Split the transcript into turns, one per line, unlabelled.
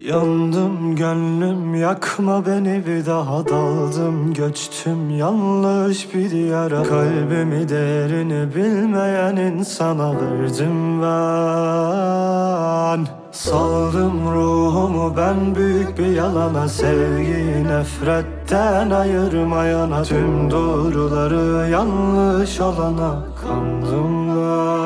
Yandım gönlüm, yakma beni bir daha. Daldım göçtüm yanlış bir diyara. Kalbimi değerini bilmeyen insana verdim ben. Saldım ruhumu ben büyük bir yalana. Sevgiyi nefretten ayırmayana. Tüm doğruları yanlış olana kandım ben.